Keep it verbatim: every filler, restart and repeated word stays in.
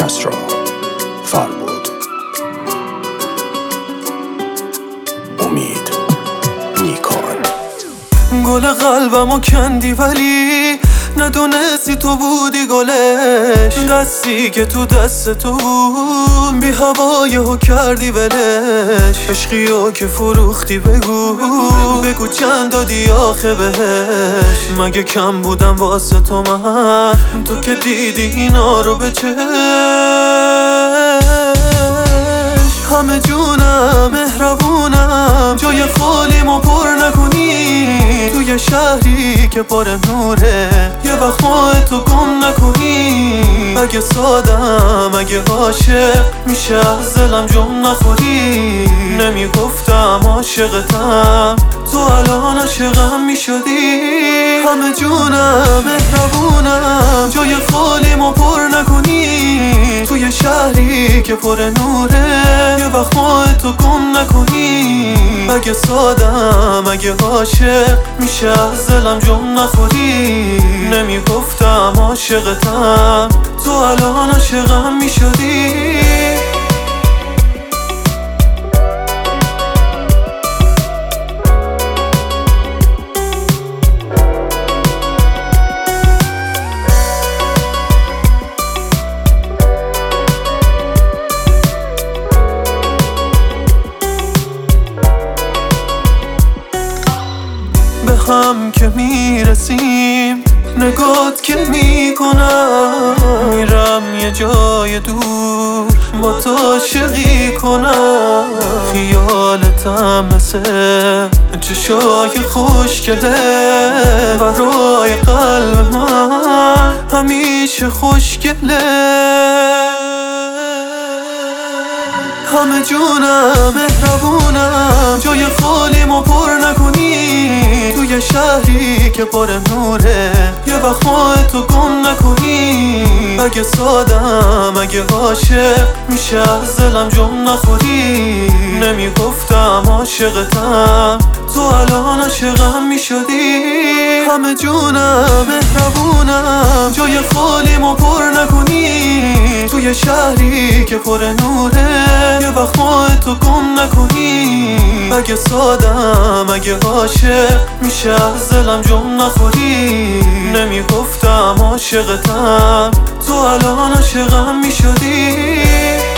کسرا فربود. امید نیکان. گل قلبمو کندی ولی ندونستی تو بودی گلش، دستی که تو دست تو بود بی هوایهو کردی ولش، عشقیو که فروختی بگو بگو چند دادی آخه بهش، مگه کم بودم واسه تو من؟ تو که دیدی اینا رو به چشم، همه جونم مهربونم، جای خالیمو پر نکنی، توی شهری که پر نوره یه وقت ماه تو گم نکنی. اگه سادم اگه عاشق میشه از دلم جم نخوری، نمیگفتم عاشقتم تو الان عاشقم میشدی. همه جونم مهربونم، جای خالیمو پر نکنی، توی شهری که پر نوره یه وقت ماه تو گم نکنی. اگه سادم اگه عاشق میشه از دلم جم نخوری، نمیگفتم عاشقتم تو الان عاشقم میشدی. به هم که میرسیم نگات که میکنم، میرم یه جای دور با تو عاشقی کنم. خیالتم مثل چشای خوشگله برای قلب من همیشه خوشگله. همه جونم مهربونم، جای خالیمو پر نکنی، توی شهری که پر نوره یه وقت ماه تو گم نکنی. اگه سادم اگه عاشق میشه از دلم جم نخوری، نمیگفتم عاشقتم تو الان عاشقم میشدی. همه جونم مهربونم، جای خالیمو پر نکنی، توی شهری که پر نوره یه وقت ماه تو گم نکنی. اگه سادم اگه عاشق میشه از دلم جم نخوری، نمیگفتم عاشقتم تو الان عاشقم میشدی.